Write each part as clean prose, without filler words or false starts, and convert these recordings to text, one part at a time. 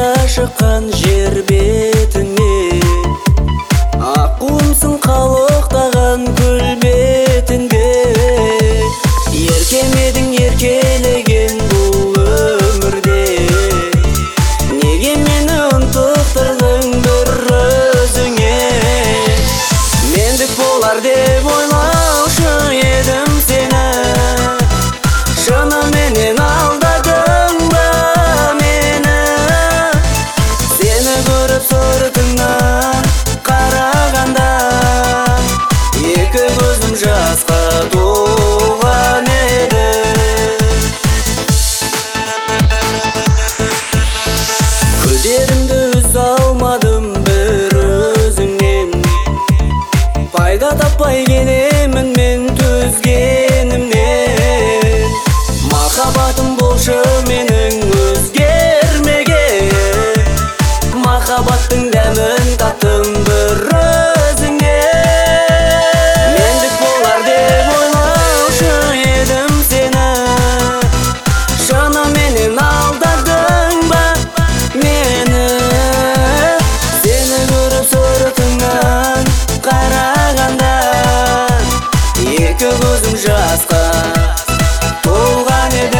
да шыққан жер бетіне, аққуымсың қалықтаған көл бетінде. Еркемедің еркелеген бұл өмірде, неге мені ұнтықтырдың бір өзіңе? Мендік болар деп ойлаушы едім сені, шыныменен алдадың ба мені? Сені көріп сыртыңнан қарағанда, екі көзім жасқа толған еді. Күдерімді үзе алмадым бір өзіңнен, пайда таппай келемін мен төзгенімнен. Махаббатым болшы менің өзгермеген, махаббаттың дәмін таттым бір өзіңе. Мендік болар деп ойлаушы едім сені, шыныменен алдадың ба мені? Сені көріп сыртыңнан қарағанда, екі көзім жасқа толған еді.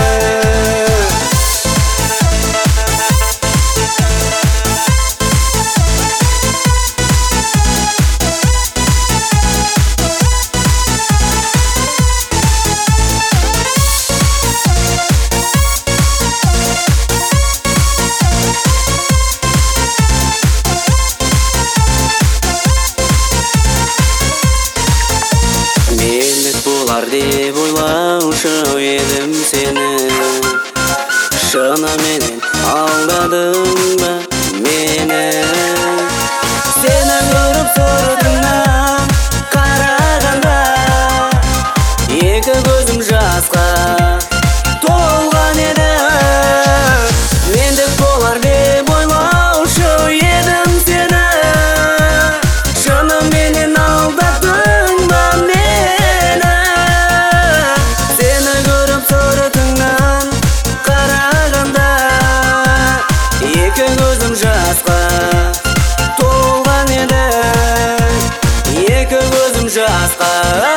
Мендік болар деп ойлаушы едім сені, шыныменен алдадың ба мені? Сені көріп сыртыңнан қарағанда, екі көзім жасқа толған еді. Мендік болар деп ойлаушы едім сені, шыныменен алдадың ба мені? Сені көріп сыртыңнан қарағанда, екі көзім жасқа толған еді. Екі көзім жасқа